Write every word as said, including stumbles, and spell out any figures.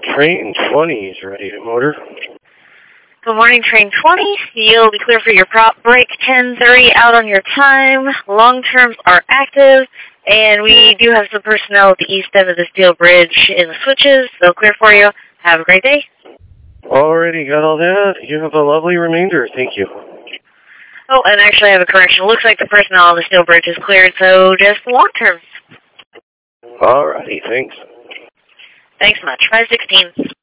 Train twenty is ready to motor. Good morning, Train twenty. You'll be clear for your prop break ten thirty out on your time. Long terms are active, and we do have some personnel at the east end of the steel bridge in the switches. They'll clear for you. Have a great day. Already got all that. You have a lovely remainder. Thank you. Oh, and actually I have a correction. Looks like the personnel on the steel bridge is cleared, so just the long terms. Alrighty, thanks. Thanks much. five sixteen.